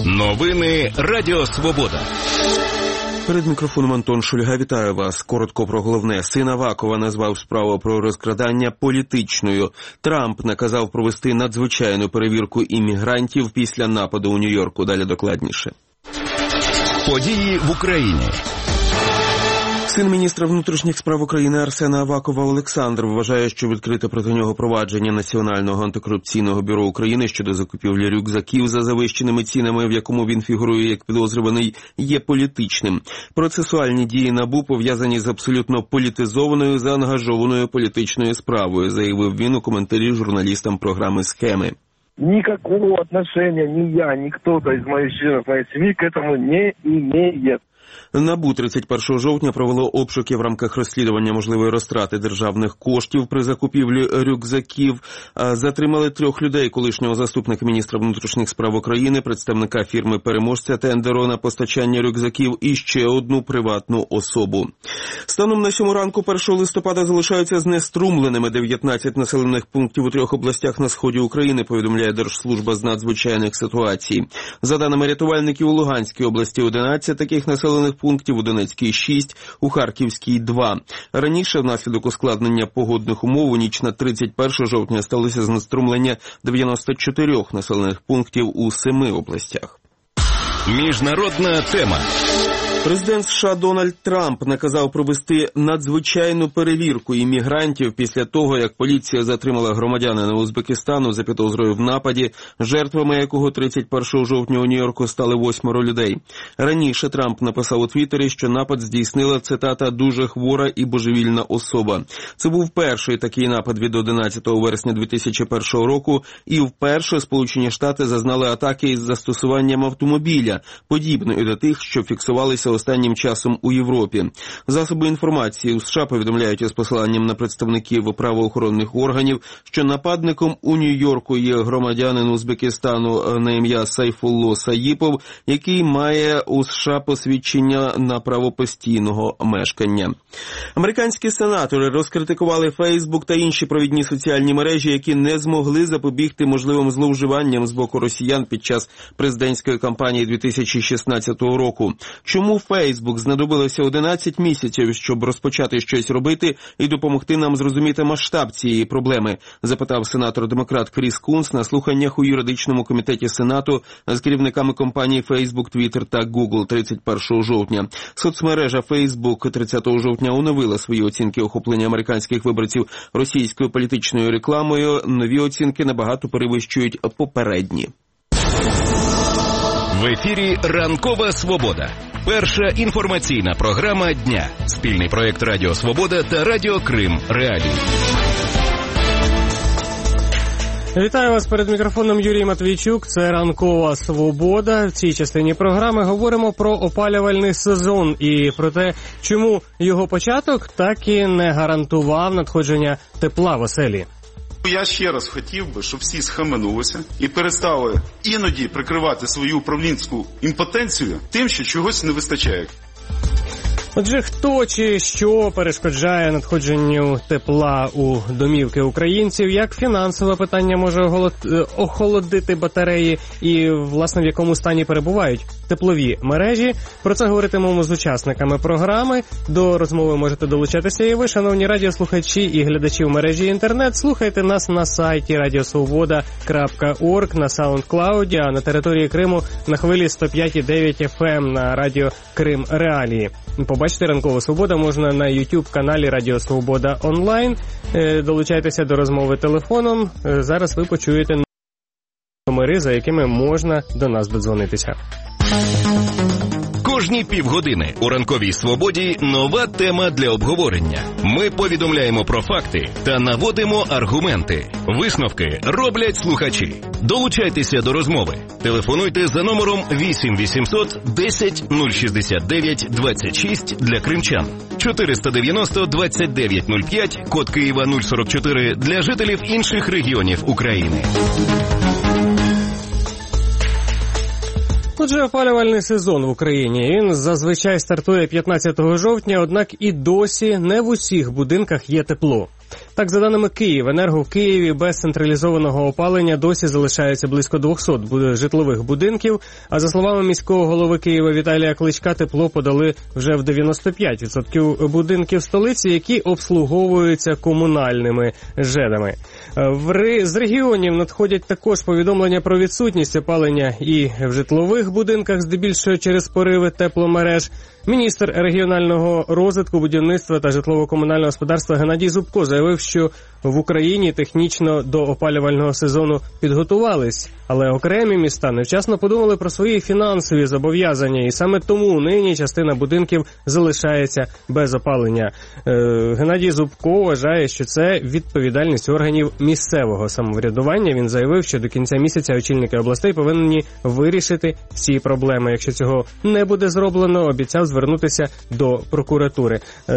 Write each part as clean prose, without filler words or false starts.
Новини Радіо Свобода. Перед мікрофоном Антон Шульга. Вітаю вас. Коротко про головне. Син Авакова назвав справу про розкрадання політичною. Трамп наказав провести надзвичайну перевірку іммігрантів після нападу у Нью-Йорку. Далі докладніше. Події в Україні. Син міністра внутрішніх справ України Арсена Авакова Олександр вважає, що відкрите проти нього провадження Національного антикорупційного бюро України щодо закупівлі рюкзаків за завищеними цінами, в якому він фігурує як підозрюваний, є політичним. Процесуальні дії НАБУ пов'язані з абсолютно політизованою, заангажованою політичною справою, заявив він у коментарі журналістам програми «Схеми». Никакого отношения ни я, ни кто-то из моих членов моей семьи к этому не имеет. НАБУ 31 жовтня провело обшуки в рамках розслідування можливої розтрати державних коштів при закупівлі рюкзаків. Затримали 3 людей: колишнього заступника міністра внутрішніх справ України, представника фірми-переможця тендеру на постачання рюкзаків і ще одну приватну особу. Станом на 7 ранку 1 листопада залишаються знеструмленими 19 населених пунктів у 3 областях на сході України, повідомляє Держслужба з надзвичайних ситуацій. За даними рятувальників, у Луганській області 11 таких населених пунктів, у Донецькій 6, у Харківській 2. Раніше внаслідок ускладнення погодних умов у ніч на 31 жовтня сталося знеструмлення 94 населених пунктів у 7 областях. Міжнародна тема. Президент США Дональд Трамп наказав провести надзвичайну перевірку іммігрантів після того, як поліція затримала громадянина Узбекистану за підозрою в нападі, жертвами якого 31 жовтня у Нью-Йорку стали 8 людей. Раніше Трамп написав у Твіттері, що напад здійснила, цитата, «дуже хвора і божевільна особа». Це був перший такий напад від 11 вересня 2001 року, і вперше Сполучені Штати зазнали атаки із застосуванням автомобіля, подібної до тих, що фіксувалися останнім часом у Європі. Засоби інформації у США повідомляють із посиланням на представників правоохоронних органів, що нападником у Нью-Йорку є громадянин Узбекистану на ім'я Сайфулло Саїпов, який має у США посвідчення на право постійного мешкання. Американські сенатори розкритикували Фейсбук та інші провідні соціальні мережі, які не змогли запобігти можливим зловживанням з боку росіян під час президентської кампанії 2016 року. Чому Фейсбук знадобилося 11 місяців, щоб розпочати щось робити і допомогти нам зрозуміти масштаб цієї проблеми, запитав сенатор-демократ Кріс Кунс на слуханнях у юридичному комітеті Сенату з керівниками компаній Facebook, Twitter та Google 31 жовтня. Соцмережа Facebook 30 жовтня оновила свої оцінки охоплення американських виборців російською політичною рекламою. Нові оцінки набагато перевищують попередні. В ефірі «Ранкова Свобода». Перша інформаційна програма дня. Спільний проєкт Радіо Свобода та Радіо Крим Реалії. Вітаю вас, перед мікрофоном Юрій Матвійчук. Це «Ранкова Свобода». В цій частині програми говоримо про опалювальний сезон і про те, чому його початок так і не гарантував надходження тепла в оселі. Я ще раз хотів би, щоб всі схаменулися і перестали іноді прикривати свою управлінську імпотенцію тим, що чогось не вистачає. Отже, хто чи що перешкоджає надходженню тепла у домівки українців, як фінансове питання може охолодити батареї і, власне, в якому стані перебувають теплові мережі. Про це говоритимемо з учасниками програми. До розмови можете долучатися і ви, шановні радіослухачі і глядачі в мережі інтернет. Слухайте нас на сайті radiosvoboda.org, на SoundCloud, а на території Криму на хвилі 105,9 FM на Радіо Крим Реалії. Побачити «Ранкова Свобода» можна на YouTube-каналі Радіо Свобода онлайн. Долучайтеся до розмови телефоном. Зараз ви почуєте номери, за якими можна до нас додзвонитися. Кожні півгодини у «Ранковій Свободі» нова тема для обговорення. Ми повідомляємо про факти та наводимо аргументи. Висновки роблять слухачі. Долучайтеся до розмови. Телефонуйте за номером 8 800 10 069 26 для кримчан. 490 29 05, код Києва 044 для жителів інших регіонів України. Отже, опалювальний сезон в Україні. Він зазвичай стартує 15 жовтня, однак і досі не в усіх будинках є тепло. Так, за даними Київенерго, в Києві без централізованого опалення досі залишається близько 200 житлових будинків, а за словами міського голови Києва Віталія Кличка, тепло подали вже в 95% будинків столиці, які обслуговуються комунальними ЖЕДами. З регіонів надходять також повідомлення про відсутність опалення і в житлових будинках, здебільшого через пориви тепломереж. Міністр регіонального розвитку, будівництва та житлово-комунального господарства Геннадій Зубко заявив, що в Україні технічно до опалювального сезону підготувались, але окремі міста невчасно подумали про свої фінансові зобов'язання, і саме тому нині частина будинків залишається без опалення. Геннадій Зубко вважає, що це відповідальність органів місцевого самоврядування. Він заявив, що до кінця місяця очільники областей повинні вирішити ці проблеми. Якщо цього не буде зроблено, обіцяв звернутися до прокуратури.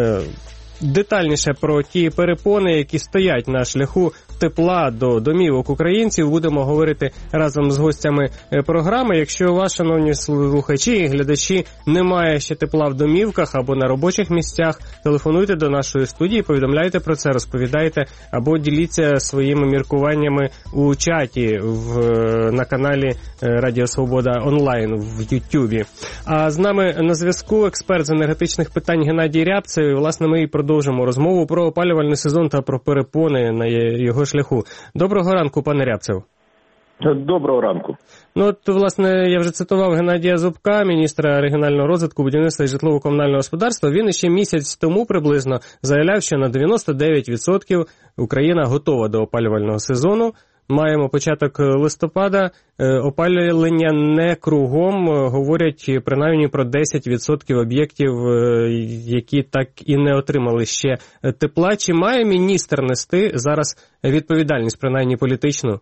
Детальніше про ті перепони, які стоять на шляху тепла до домівок українців, будемо говорити разом з гостями програми. Якщо у вас, шановні слухачі і глядачі, немає ще тепла в домівках або на робочих місцях, телефонуйте до нашої студії, повідомляйте про це, розповідайте або діліться своїми міркуваннями у чаті на каналі Радіо Свобода онлайн в Ютубі. А з нами на зв'язку експерт з енергетичних питань Геннадій Рябцев. І, власне, ми і продовжимо розмову про опалювальний сезон та про перепони на його шляху. Доброго ранку, пане Рябцев. Доброго ранку. Ну от, власне, я вже цитував Геннадія Зубка, міністра регіонального розвитку, будівництва і житлово-комунального господарства. Він ще місяць тому приблизно заявляв, що на 99% Україна готова до опалювального сезону. Маємо початок листопада, опалювання не кругом, говорять принаймні про 10% об'єктів, які так і не отримали ще тепла. Чи має міністр нести зараз відповідальність, принаймні політичну?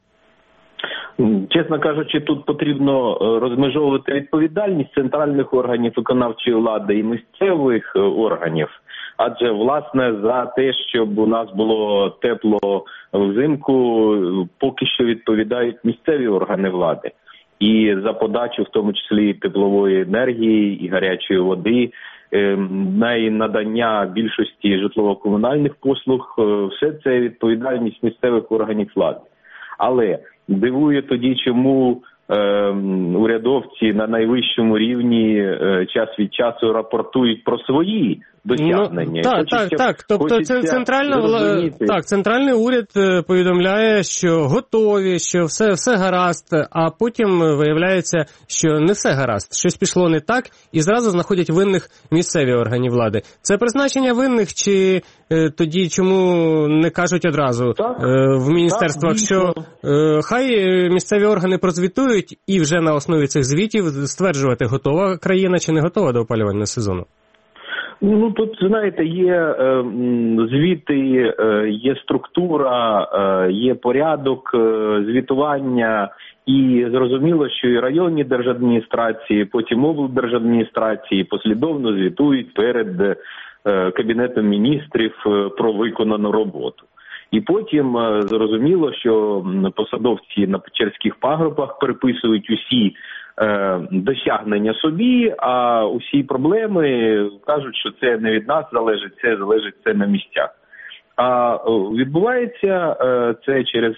Чесно кажучи, тут потрібно розмежовувати відповідальність центральних органів виконавчої влади і місцевих органів. Адже, власне, за те, щоб у нас було тепло взимку, поки що відповідають місцеві органи влади. І за подачу, в тому числі, теплової енергії, і гарячої води, і надання більшості житлово-комунальних послуг, все це відповідальність місцевих органів влади. Але дивує тоді, чому урядовці на найвищому рівні час від часу рапортують про свої досягнення. Так. Тобто центральний уряд повідомляє, що готові, що все гаразд, а потім виявляється, що не все гаразд, щось пішло не так, і зразу знаходять винних місцеві органи влади. Це призначення винних, чи тоді чому не кажуть одразу в міністерствах, що хай місцеві органи прозвітують і вже на основі цих звітів стверджувати, готова країна чи не готова до опалювального сезону? Ну, тут, знаєте, є звіти, є структура, є порядок звітування, і зрозуміло, що і районні держадміністрації, потім облдержадміністрації послідовно звітують перед Кабінетом міністрів про виконану роботу. І потім зрозуміло, що посадовці на Печерських пагорбах переписують усі досягнення собі, а усі проблеми кажуть, що це не від нас залежить це на місцях. А відбувається це через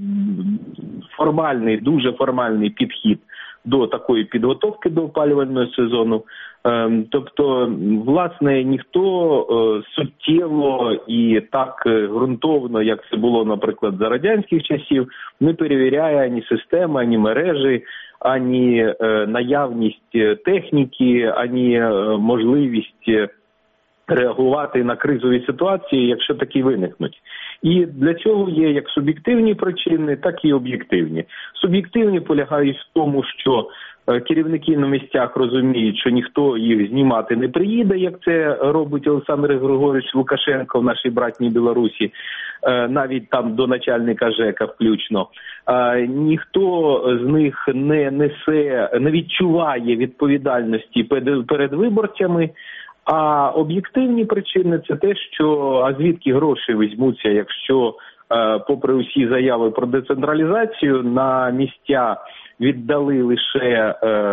дуже формальний підхід до такої підготовки до опалювального сезону. Тобто, власне, ніхто суттєво і так ґрунтовно, як це було, наприклад, за радянських часів, не перевіряє ані системи, ані мережі, ані наявність техніки, ані можливість реагувати на кризові ситуації, якщо такі виникнуть. І для цього є як суб'єктивні причини, так і об'єктивні. Суб'єктивні полягають в тому, що керівники на місцях розуміють, що ніхто їх знімати не приїде, як це робить Олександр Григорович Лукашенко в нашій братній Білорусі, навіть там до начальника ЖЕКа включно. Ніхто з них не відчуває відповідальності перед виборцями. А об'єктивні причини – це те, що звідки гроші візьмуться, якщо, попри усі заяви про децентралізацію, на місця віддали лише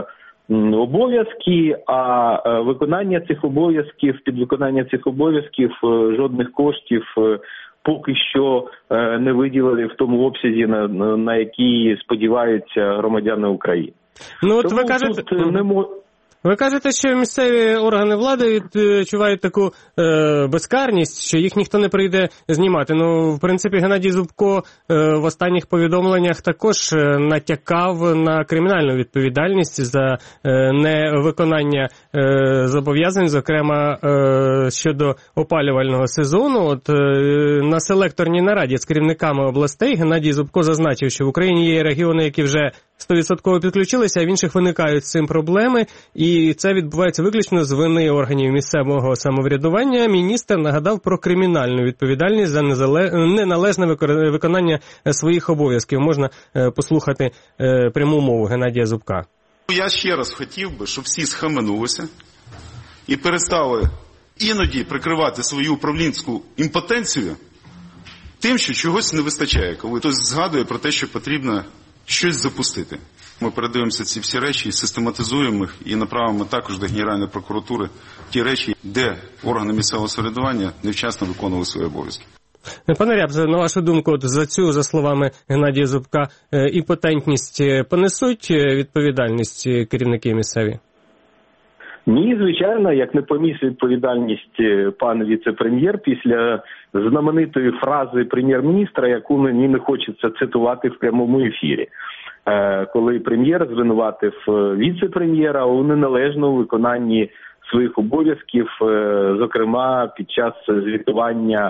обов'язки, а виконання цих обов'язків, під виконання цих обов'язків жодних коштів поки що не виділили в тому обсязі, на який сподіваються громадяни України. Ну от ви кажете, що місцеві органи влади відчувають таку безкарність, що їх ніхто не прийде знімати. Ну, в принципі, Геннадій Зубко в останніх повідомленнях також натякав на кримінальну відповідальність за невиконання зобов'язань, зокрема щодо опалювального сезону. От на селекторній нараді з керівниками областей Геннадій Зубко зазначив, що в Україні є регіони, які вже 100% підключилися, а в інших виникають з цим проблеми, і це відбувається виключно з вини органів місцевого самоврядування. Міністр нагадав про кримінальну відповідальність за неналежне виконання своїх обов'язків. Можна послухати пряму мову Геннадія Зубка. Я ще раз хотів би, щоб всі схаменулися і перестали іноді прикривати свою управлінську імпотенцію тим, що чогось не вистачає, коли хтось згадує про те, що потрібно щось запустити. Ми передивимося ці всі речі, систематизуємо їх і направимо також до Генеральної прокуратури ті речі, де органи місцевого самоврядування невчасно виконували свої обов'язки. Пане Рябце, на вашу думку, от за словами Геннадія Зубка, імпотентність понесуть відповідальність керівники місцеві? Ні, звичайно, як не поніс відповідальність пан віце-прем'єр після знаменитої фрази прем'єр-міністра, яку мені не хочеться цитувати в прямому ефірі. Коли прем'єр звинуватив віце-прем'єра у неналежному виконанні своїх обов'язків, зокрема під час звітування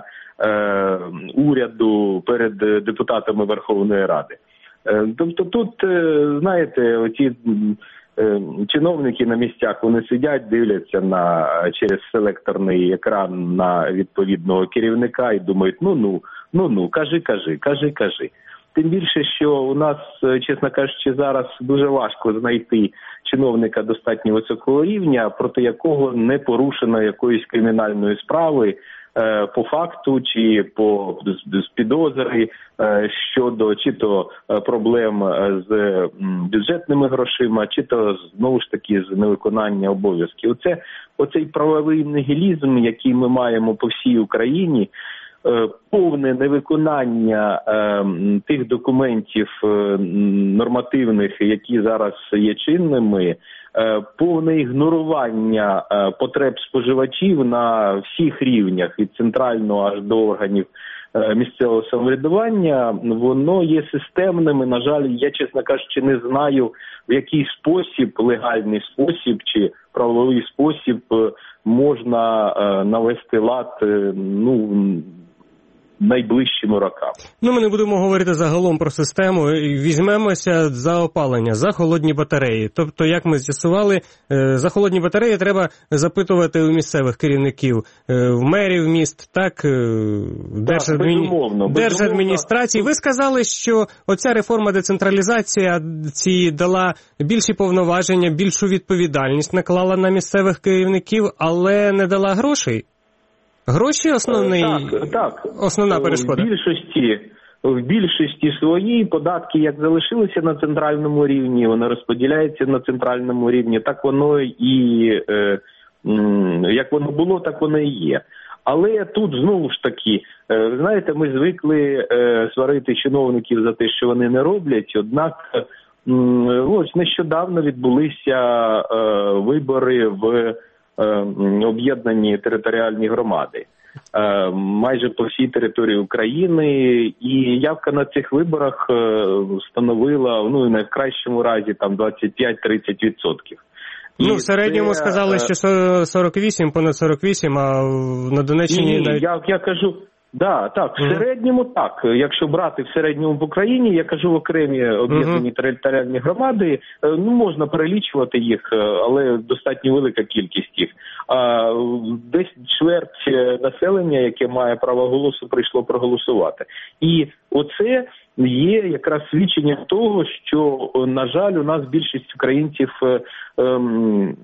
уряду перед депутатами Верховної Ради. Тобто тут, знаєте, оті чиновники на місцях, вони сидять, дивляться через селекторний екран на відповідного керівника і думають, ну, кажи. Тим більше, що у нас, чесно кажучи, зараз дуже важко знайти чиновника достатньо високого рівня, проти якого не порушено якоїсь кримінальної справи по факту чи з підозри щодо чи то проблем з бюджетними грошима, чи то знову ж таки з невиконання обов'язків. Оцей правовий нігілізм, який ми маємо по всій Україні, повне невиконання тих документів нормативних, які зараз є чинними, повне ігнорування потреб споживачів на всіх рівнях, від центрального аж до органів місцевого самоврядування, воно є системним. І, на жаль, я, чесно кажучи, не знаю, в який спосіб, легальний спосіб чи правовий спосіб можна навести лад, найближчими роками. Ми не будемо говорити загалом про систему. Візьмемося за опалення, за холодні батареї. Тобто, як ми з'ясували, за холодні батареї треба запитувати у місцевих керівників, в мерів міст, держадміністрації. Ви сказали, що оця реформа децентралізації дала більші повноваження, більшу відповідальність наклала на місцевих керівників, але не дала грошей. Гроші основна перешкода? В більшості своїй податки як залишилися на центральному рівні, вони розподіляються на центральному рівні, так воно і, як воно було, так воно і є. Але тут знову ж таки, ви знаєте, ми звикли сварити чиновників за те, що вони не роблять, однак ось нещодавно відбулися вибори в об'єднані територіальні громади майже по всій території України, і явка на цих виборах становила, в найкращому разі, там 25-30%. В середньому сказали, що 48, понад 48, а на Донеччині... Ні, я кажу... Так, в середньому так. Якщо брати в середньому в Україні, я кажу, окремі об'єднані територіальні громади, можна перелічувати їх, але достатньо велика кількість їх. Десь чверть населення, яке має право голосу, прийшло проголосувати. І оце є якраз свідчення того, що, на жаль, у нас більшість українців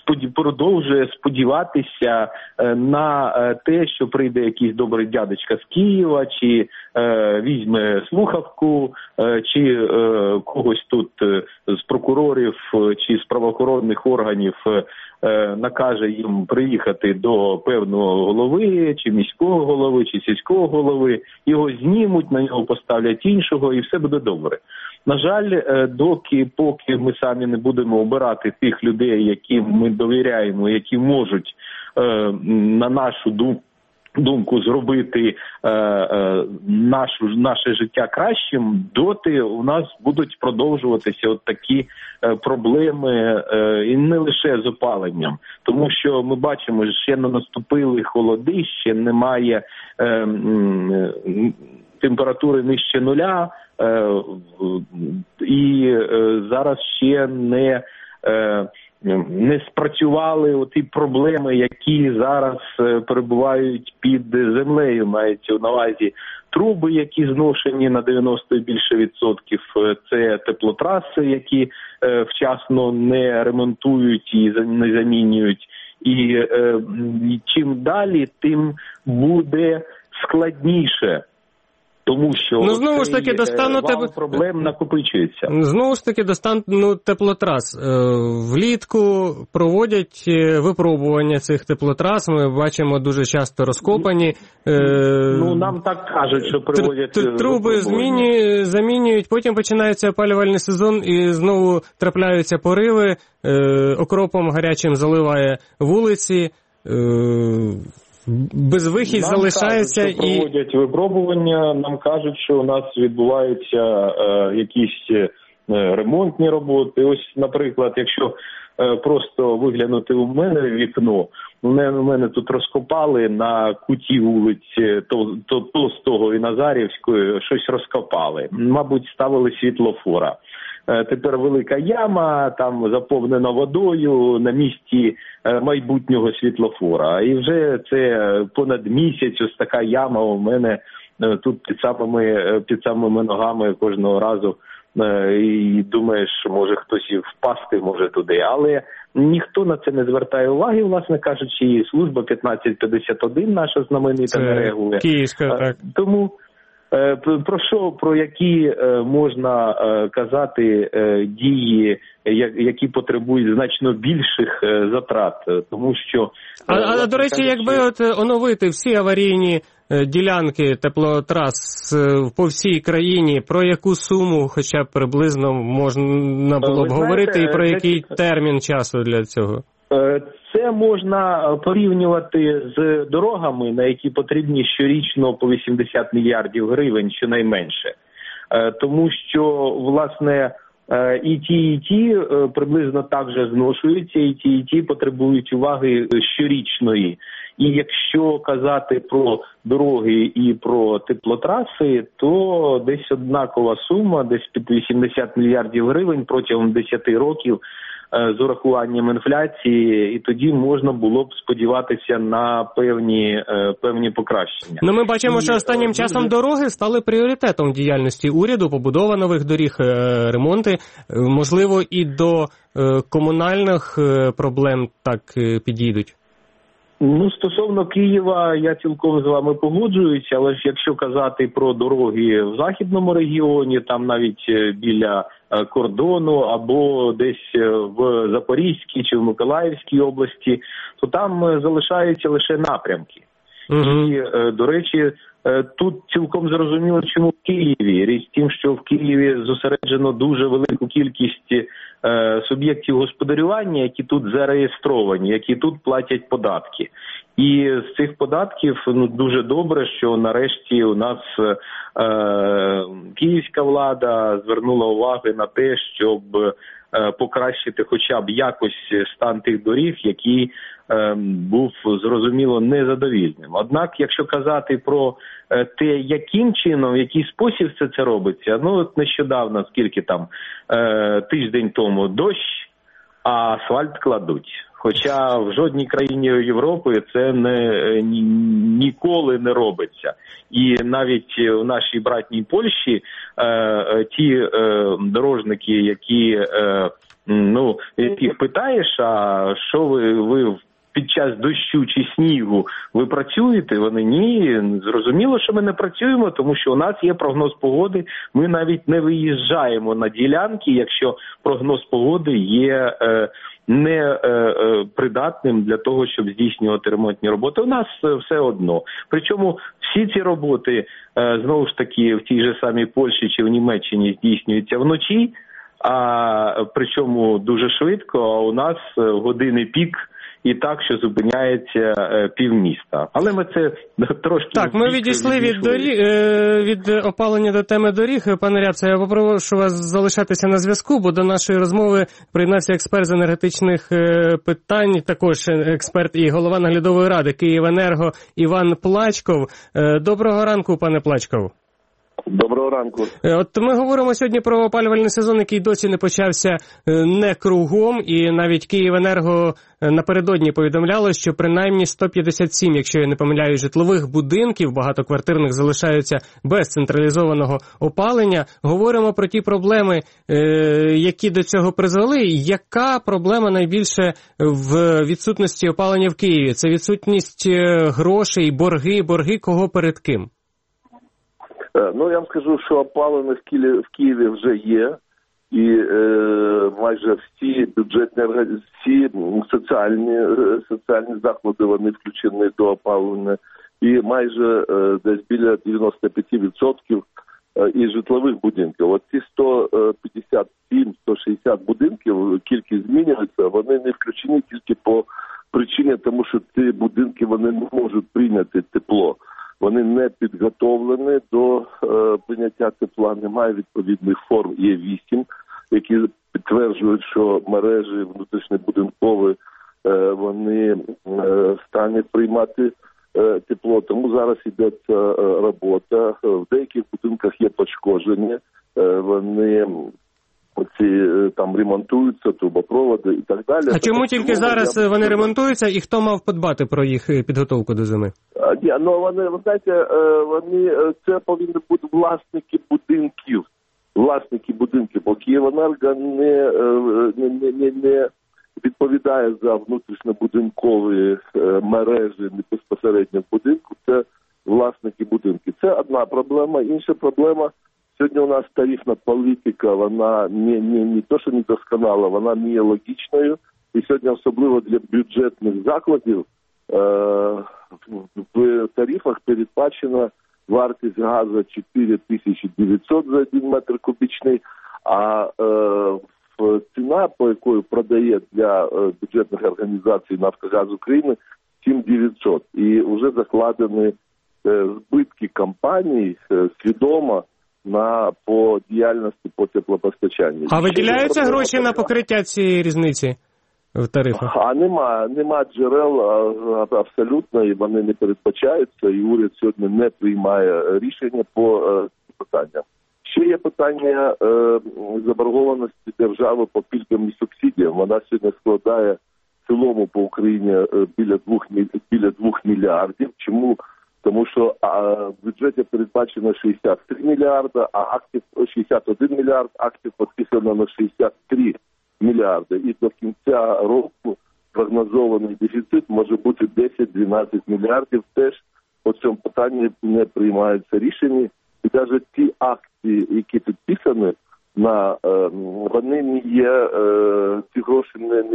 продовжує сподіватися на те, що прийде якийсь добрий дядечка з Києва, чи візьме слухавку, чи когось тут з прокурорів чи з правоохоронних органів накаже їм приїхати до певного голови, чи міського голови, чи сільського голови, його знімуть, на нього поставлять іншого і все буде добре. На жаль, поки ми самі не будемо обирати тих людей, яким ми довіряємо, які можуть, на нашу думку, зробити наше життя кращим, доти у нас будуть продовжуватися от такі проблеми, і не лише з опаленням. Тому що ми бачимо, що ще не наступили холоди, ще немає температури нижче нуля, і зараз ще не спрацювали оті проблеми, які зараз перебувають під землею. Мається на увазі труби, які зношені на 90 і більше відсотків, це теплотраси, які вчасно не ремонтують і не замінюють. І чим далі, тим буде складніше. Тому що знову ж таки проблем накопичується. Знову ж таки достану теплотрас. Влітку проводять випробування цих теплотрас. Ми бачимо дуже часто розкопані. Нам так кажуть, що проводять труби замінюють, потім починається опалювальний сезон і знову трапляються пориви, окропом гарячим заливає вулиці. Безвихідь залишається кажуть, що проводять випробування, нам кажуть, що у нас відбуваються якісь ремонтні роботи. Ось, наприклад, якщо просто виглянути у мене в вікно, у мене тут розкопали на куті вулиці Толстого і Назарівської, щось розкопали. Мабуть, ставили світлофора. Тепер велика яма, там заповнена водою на місці майбутнього світлофора. І вже це понад місяць ось така яма у мене тут під самими ногами кожного разу. І думаєш, може хтось і впасти може туди. Але ніхто на це не звертає уваги, власне кажучи, і служба 1551 наша знаменита не реагує. Київська, так. Тому про які можна казати дії, які потребують значно більших затрат, тому що... До речі, якби оновити всі аварійні ділянки теплотрас по всій країні, про яку суму хоча б приблизно можна було б говорити і про який термін часу для цього? Це можна порівнювати з дорогами, на які потрібні щорічно по 80 мільярдів гривень, щонайменше. Тому що, власне, і ті приблизно так же зношуються, і ті потребують уваги щорічної. І якщо казати про дороги і про теплотраси, то десь однакова сума, десь під 80 мільярдів гривень протягом 10 років, з урахуванням інфляції, і тоді можна було б сподіватися на певні покращення. Ми бачимо, що останнім часом дороги стали пріоритетом діяльності уряду, побудова нових доріг, ремонти, можливо, і до комунальних проблем так підійдуть. Стосовно Києва, я цілком з вами погоджуюся, але ж якщо казати про дороги в західному регіоні, там навіть біля кордону або десь в Запорізькій чи в Миколаївській області, то там залишаються лише напрямки. І, до речі, тут цілком зрозуміло, чому в Києві. Річ тим, що в Києві зосереджено дуже велику кількість суб'єктів господарювання, які тут зареєстровані, які тут платять податки. І з цих податків дуже добре, що нарешті у нас київська влада звернула увагу на те, щоб покращити хоча б якось стан тих доріг, який був, зрозуміло, незадовільним. Однак, якщо казати про те, яким чином, в який спосіб це робиться, от нещодавно, скільки там, тиждень тому дощ, а асфальт кладуть. Хоча в жодній країні Європи це ніколи не робиться. І навіть у нашій братній Польщі ті дорожники, які яких питаєш, а що ви під час дощу чи снігу ви працюєте? Вони ні. Зрозуміло, що ми не працюємо, тому що у нас є прогноз погоди. Ми навіть не виїжджаємо на ділянки, якщо прогноз погоди є не придатним для того, щоб здійснювати ремонтні роботи. У нас все одно. Причому всі ці роботи, знову ж таки, в тій же самій Польщі чи в Німеччині здійснюються вночі, а причому дуже швидко, а у нас години пік і так, що зупиняється півміста. Але ми це трошки... Так, ми відійшли від опалення до теми доріг. Пане Рябце, я попрошу вас залишатися на зв'язку, бо до нашої розмови приєднався експерт з енергетичних питань, також експерт і голова наглядової ради «Київенерго» Іван Плачков. Доброго ранку, пане Плачков. Доброго ранку. От ми говоримо сьогодні про опалювальний сезон, який досі не почався не кругом, і навіть «Київенерго» напередодні повідомляло, що принаймні 157, якщо я не помиляюсь, житлових будинків багатоквартирних залишаються без централізованого опалення. Говоримо про ті проблеми, які до цього призвели. Яка проблема найбільше в відсутності опалення в Києві? Це відсутність грошей, борги кого перед ким? Ну, я вам скажу, що опалення в Києві вже є, і майже всі бюджетні всі соціальні заклади, вони включені до опалення, і майже десь біля 95% і житлових будинків. От ці 157-160 будинків, кількість змінюється, вони не включені тільки по причині, тому що ці будинки, вони не можуть прийняти тепло. Вони не підготовлені до прийняття тепла, немає відповідних форм Є8, які підтверджують, що мережі внутрішньобудинкові, вони в стані приймати тепло. Тому зараз йдеться робота. В деяких будинках є пошкодження, вони там ремонтуються, трубопроводи і так далі. А чому тільки зараз вони ремонтуються і хто мав подбати про їх підготовку до зими? Вони, ви знаєте, це повинні бути власники будинків, бо «Київенерго» не відповідає за внутрішньобудинкові мережі безпосередньо в будинку, це власники будинків. Це одна проблема. Інша проблема, сьогодні у нас тарифна політика, вона не то, що недосконала, вона не є логічною. І сьогодні особливо для бюджетних закладів в тарифах передбачена вартість газу 4900 за 1 метр кубічний, а ціна, по якої продає для бюджетних організацій «Нафтогаз України» 7900. І вже закладені збитки компаній свідомо по діяльності по теплопостачанню. А виділяються гроші на покриття цієї різниці в тарифах? А нема джерел абсолютно, і вони не передбачаються, і уряд сьогодні не приймає рішення по питанням. Ще є питання заборгованості держави по пільгам і субсидіям. Вона сьогодні складає в цілому по Україні біля 2 мільярдів. Чому? Тому що в бюджеті передбачено 63 мільярда, а актів 61 мільярд, актів підписано на 63 мільярди. І до кінця року прогнозований дефіцит може бути 10-12 мільярдів. Теж по цьому питанні не приймаються рішення. І навіть ті акції, які підписані, вони не є, ці гроші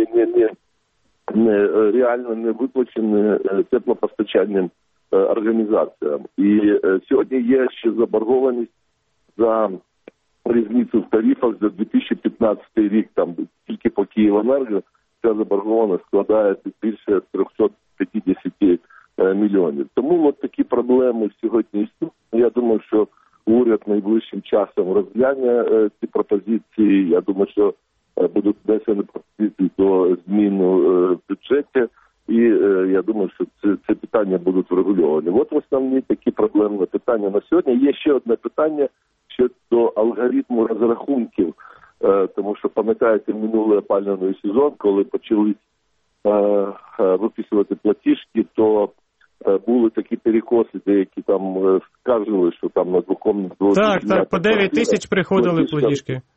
не реально не виплачені теплопостачальним організаціям. І сьогодні є ще заборгованість за різницю в тарифах за 2015 рік. Там тільки по «Київенерго» ця заборгованість складає більше 350 мільйонів. Тому от такі проблеми сьогодні існують. Я думаю, що уряд найближчим часом розгляне ці пропозиції. Я думаю, що будуть внесені пропозиції до змін в бюджеті. І я думаю, що це питання будуть врегульовані. От основні такі проблемні питання на сьогодні. Є ще одне питання щодо алгоритму розрахунків. Тому що, пам'ятаєте, минулий опалювальний сезон, коли почали виписувати платіжки, то були такі перекоси, деякі там скаржили, що там на двокомнатну... Так, по 9 тисяч приходили платіжки.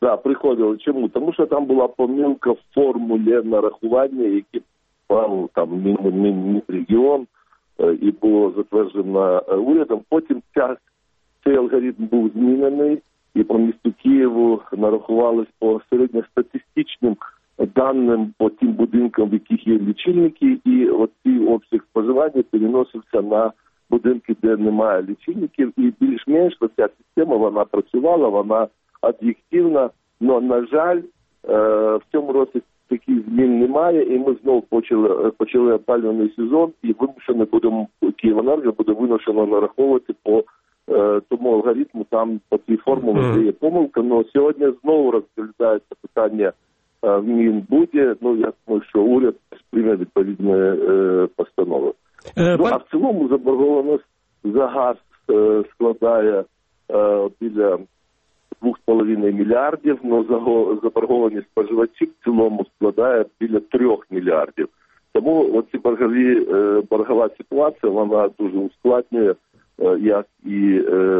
Да, приходили. Чому? Тому що там була помилка в формулі нарахування, які мав там Мінрегіон і було затверджено урядом. Потім цей алгоритм був змінений, і по місту Києву нарахувались по середньостатистичним даним по тим будинкам, в яких є лічильники, і от цей обсяг споживання переносився на будинки, де немає лічильників, і більш-менш ця система, вона працювала, вона об'єктивна, але, на жаль, в цьому році таких змін немає, і ми знову почали опалювальний сезон, і вимушено будемо, Київенерго буде вимушено нараховувати по тому алгоритму, там по цій формулі де є помилка, але сьогодні знову розглядається питання в Мінбуді, я думаю, що уряд прийме відповідні постанови. А в цілому заборгованість за газ складає біля 2,5 мільярдів, але заборгованість споживачів в цілому складає біля 3 мільярдів. Тому оці боргова ситуація, вона дуже ускладнює як і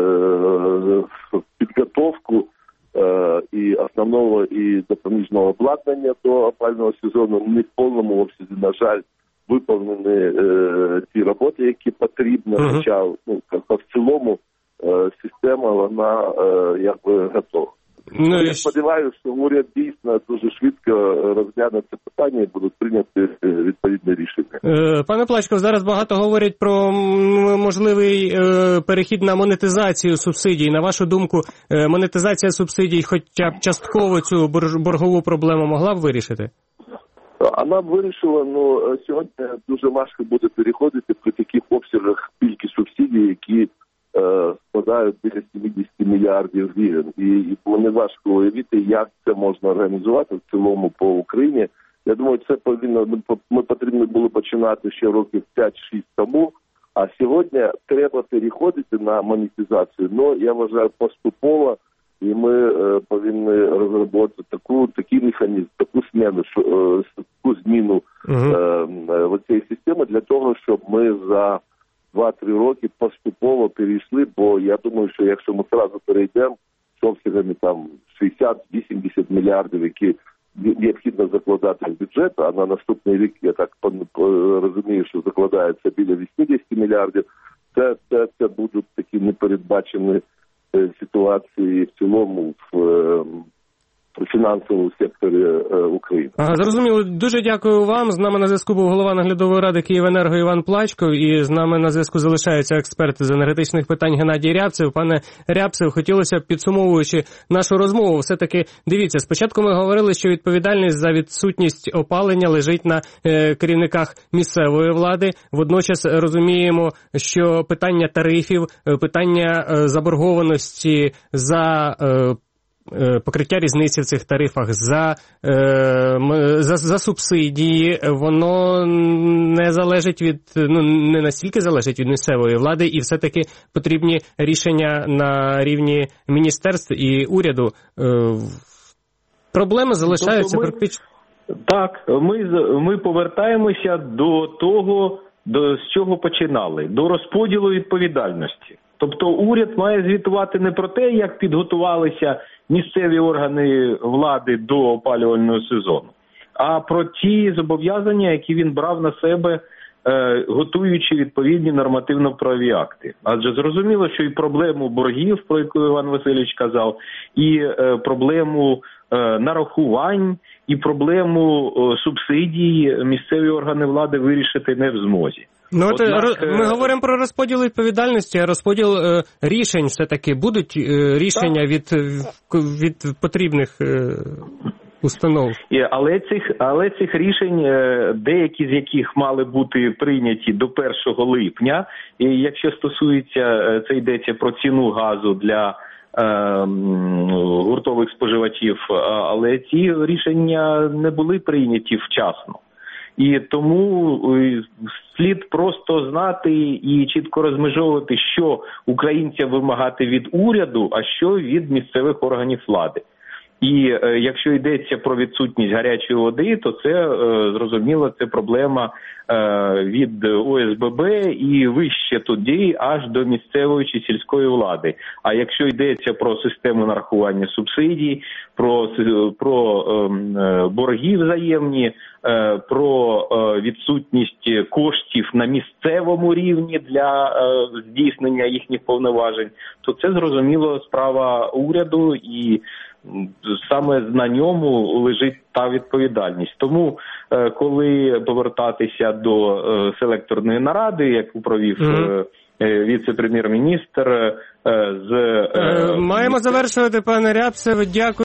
підготовку і основного, і допоміжного обладнання до опалювального сезону. Не в повному обсязі, на жаль, виповнені ті роботи, які потрібні, хоча в цілому система, вона якби готова. Я сподіваюся, що уряд дійсно дуже швидко розгляне це питання і будуть прийняти відповідне рішення. Пане Плачков, зараз багато говорять про можливий перехід на монетизацію субсидій. На вашу думку, монетизація субсидій хоча б частково цю боргову проблему могла б вирішити? Вона б вирішила, але сьогодні дуже важко буде переходити при таких обсягах пільги субсидій, які складають біля 70 мільярдів гривень. І мені важко уявити, як це можна організувати в цілому по Україні. Я думаю, це ми потрібно було починати ще років 5-6 тому, а сьогодні треба переходити на монетизацію. Но я вважаю поступово, і ми повинні розробити такий механізм, таку зміну цієї системи для того, щоб ми за 2-3 роки поступово перейшли, бо я думаю, що якщо ми одразу перейдемо з обсягами там 60-80 мільярдів, які необхідно закладати в бюджет, а на наступний рік, я так розумію, що закладається біля 80 мільярдів, це будуть такі непередбачені ситуації в цілому в фінансовому секторі України. Зрозуміло. Дуже дякую вам. З нами на зв'язку був голова наглядової ради Київенерго Іван Плачков, і з нами на зв'язку залишається експерт з енергетичних питань Геннадій Рябцев. Пане Рябцев, хотілося б, підсумовуючи нашу розмову, все-таки дивіться, спочатку ми говорили, що відповідальність за відсутність опалення лежить на керівниках місцевої влади. Водночас розуміємо, що питання тарифів, питання заборгованості за покриття різниці в цих тарифах, за субсидії, воно не залежить від, не настільки залежить від місцевої влади, і все-таки потрібні рішення на рівні міністерств і уряду. Проблеми залишаються практично. Так, ми повертаємося до того, з чого починали, до розподілу відповідальності. Тобто уряд має звітувати не про те, як підготувалися місцеві органи влади до опалювального сезону, а про ті зобов'язання, які він брав на себе, готуючи відповідні нормативно-правові акти. Адже зрозуміло, що і проблему боргів, про яку Іван Васильович казав, і проблему нарахувань, і проблему субсидій місцеві органи влади вирішити не в змозі. Ми говоримо про розподіл відповідальності, а розподіл рішень все-таки будуть рішення від потрібних установ. Але цих рішень, деякі з яких мали бути прийняті до 1 липня, і якщо стосується, це йдеться про ціну газу для гуртових споживачів, але ці рішення не були прийняті вчасно. І тому слід просто знати і чітко розмежовувати, що українцям вимагати від уряду, а що від місцевих органів влади. І якщо йдеться про відсутність гарячої води, то це, зрозуміло, це проблема від ОСББ і вище тоді аж до місцевої чи сільської влади. А якщо йдеться про систему нарахування субсидій, про борги взаємні, про відсутність коштів на місцевому рівні для здійснення їхніх повноважень, то це, зрозуміло, справа уряду, і саме на ньому лежить та відповідальність. Тому, коли повертатися до селекторної наради, яку провів віце-прем'єр-міністр з... Маємо завершувати, пане Рябцев. Дякую.